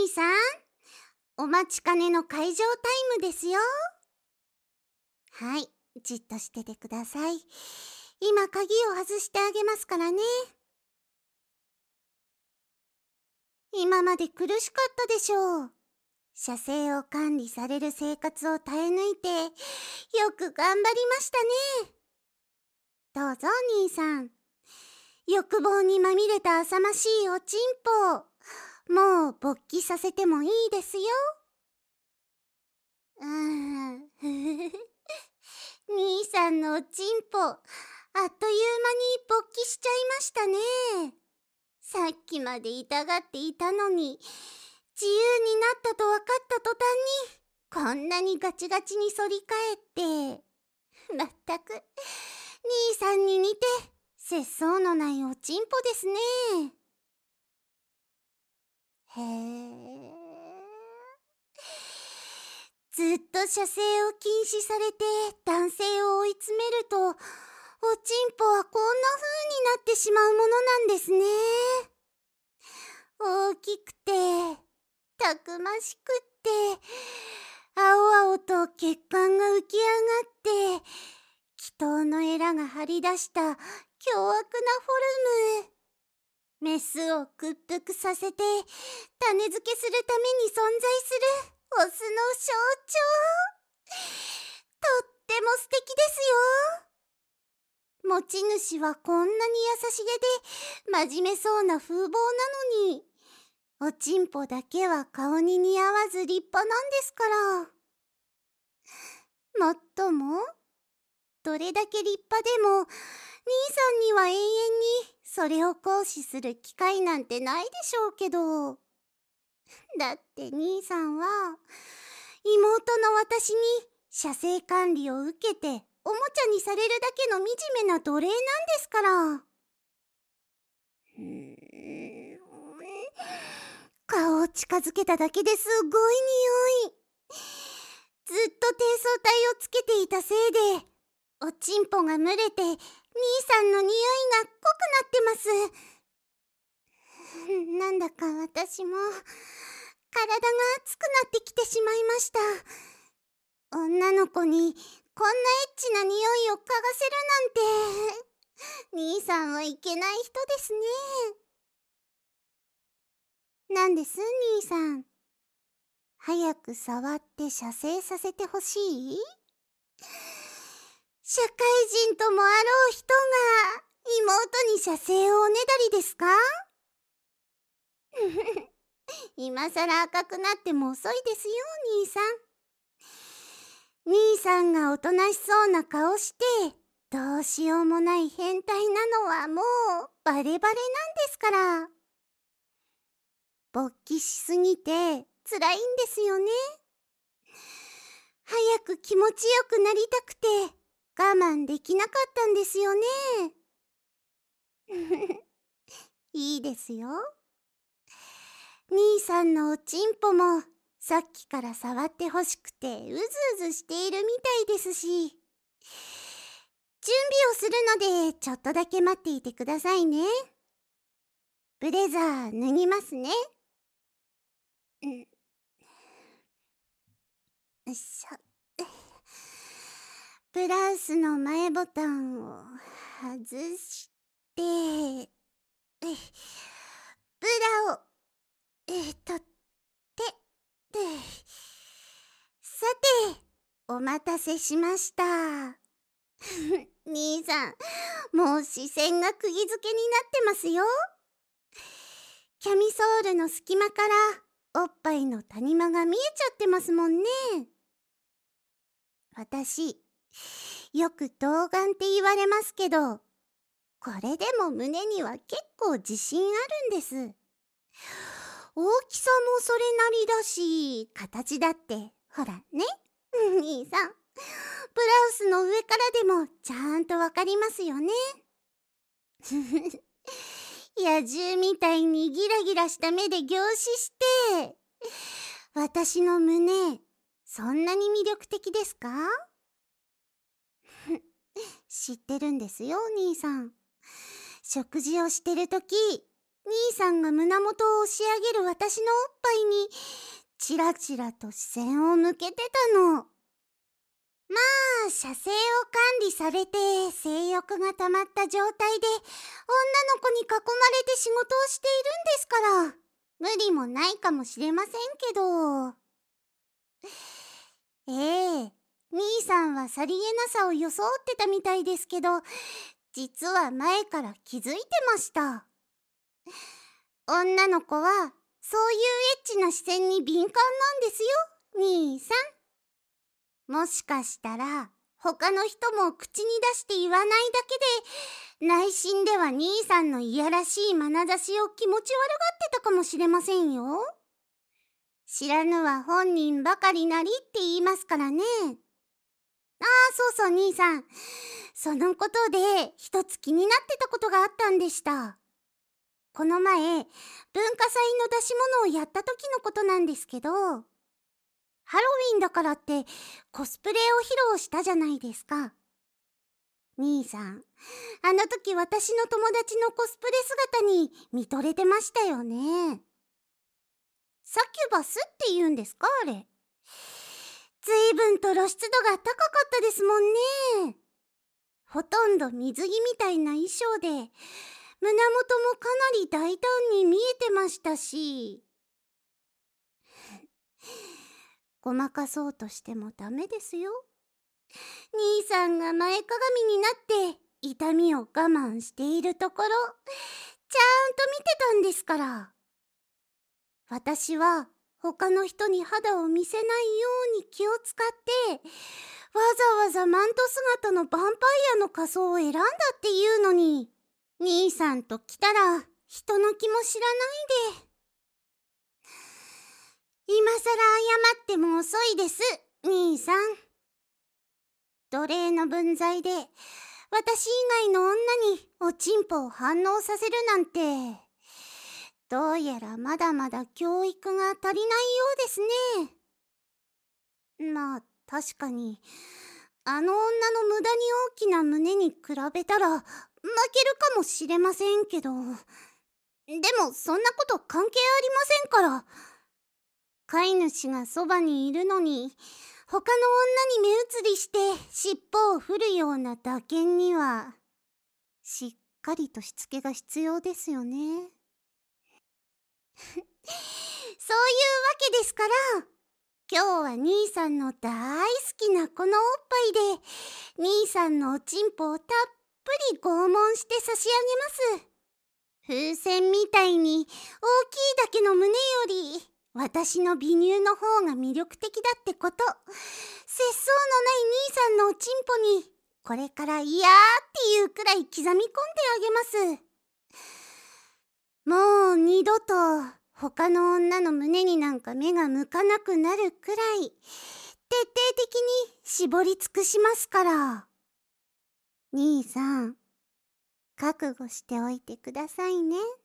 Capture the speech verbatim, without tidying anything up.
兄さん、お待ちかねの会場タイムですよ。はい、じっとしててください。今鍵を外してあげますからね。今まで苦しかったでしょう。車声を管理される生活を耐え抜いて、よく頑張りましたね。どうぞ兄さん。欲望にまみれた浅ましいおちんぽ、もう勃起させてもいいですよ。うーん、ふふふ。兄さんのおちんぽ、あっという間に勃起しちゃいましたね。さっきまで痛がっていたのに、自由になったと分かった途端に、こんなにガチガチに反り返って、まったく、兄さんに似て、節操のないおちんぽですね。へえ。ずっと射精を禁止されて男性を追い詰めると、おちんぽはこんな風になってしまうものなんですね。大きくて、たくましくって、青々と血管が浮き上がって、気筒のエラが張り出した凶悪なフォルム。メスを屈服させて種付けするために存在するオスの象徴。とっても素敵ですよ。持ち主はこんなに優しげで真面目そうな風貌なのに、おちんぽだけは顔に似合わず立派なんですから。もっとも、どれだけ立派でも、兄さんには永遠にそれを行使する機会なんてないでしょうけど。だって兄さんは、妹の私に射精管理を受けておもちゃにされるだけの惨めな奴隷なんですから。顔を近づけただけですごい匂い。ずっと低層体をつけていたせいで、おちんぽが蒸れて兄さんの匂いが濃くなってます。なんだか私も体が熱くなってきてしまいました。女の子にこんなエッチな匂いを嗅がせるなんて、兄さんはいけない人ですね。なんです兄さん。早く触って射精させてほしい？社会人ともあろう人が妹に射精をおねだりですか？今さら赤くなっても遅いですよ、兄さん。兄さんがおとなしそうな顔して、どうしようもない変態なのはもうバレバレなんですから。勃起しすぎて辛いんですよね。早く気持ちよくなりたくて我慢できなかったんですよね。いいですよ。兄さんのおちんぽもさっきから触ってほしくてうずうずしているみたいですし、準備をするのでちょっとだけ待っていてくださいね。ブレザー脱ぎますね。うん。よいしょ。ブラウスの前ボタンを外して、ブラを、えっと、て、さて、お待たせしました。兄さん、もう視線が釘付けになってますよ。キャミソールの隙間からおっぱいの谷間が見えちゃってますもんね。私、よく童顔って言われますけど、これでも胸には結構自信あるんです。大きさもそれなりだし、形だってほらね、兄さん、ブラウスの上からでもちゃんとわかりますよね。野獣みたいにギラギラした目で凝視して、私の胸、そんなに魅力的ですか？知ってるんですよ、兄さん。食事をしてるとき、 兄さんが胸元を押し上げる私のおっぱいにちらちらと視線を向けてたの。まあ、射精を管理されて性欲が溜まった状態で女の子に囲まれて仕事をしているんですから、無理もないかもしれませんけど。ええ、兄さんはさりげなさを装ってたみたいですけど、実は前から気づいてました。女の子はそういうエッチな視線に敏感なんですよ、兄さん。もしかしたら他の人も口に出して言わないだけで、内心では兄さんのいやらしい眼差しを気持ち悪がってたかもしれませんよ。知らぬは本人ばかりなりって言いますからね。ああ、そうそう兄さん。そのことで一つ気になってたことがあったんでした。この前、文化祭の出し物をやった時のことなんですけど、ハロウィンだからってコスプレを披露したじゃないですか。兄さん、あの時私の友達のコスプレ姿に見とれてましたよね。サキュバスって言うんですか、あれ。ずいぶんと露出度が高かったですもんね。ほとんど水着みたいな衣装で、胸元もかなり大胆に見えてましたし。ごまかそうとしてもダメですよ。兄さんが前かがみになって痛みを我慢しているところ、ちゃんと見てたんですから。私は他の人に肌を見せないように気を使って、わざわざマント姿のヴァンパイアの仮装を選んだっていうのに、兄さんと来たら人の気も知らないで。今さら謝っても遅いです、兄さん。奴隷の分際で私以外の女におちんぽを反応させるなんて、どうやらまだまだ教育が足りないようですね。まあ確かに、あの女の無駄に大きな胸に比べたら負けるかもしれませんけど、でもそんなこと関係ありませんから。飼い主がそばにいるのに他の女に目移りして尻尾を振るような打鍵にはしっかりとしつけが必要ですよね。そういうわけですから、今日は兄さんの大好きなこのおっぱいで兄さんのおちんぽをたっぷり拷問して差し上げます。風船みたいに大きいだけの胸より私の美乳の方が魅力的だってこと、節操のない兄さんのおちんぽにこれからいやーっていうくらい刻み込んであげます。もう二度と他の女の胸になんか目が向かなくなるくらい徹底的に絞り尽くしますから。兄さん、覚悟しておいてくださいね。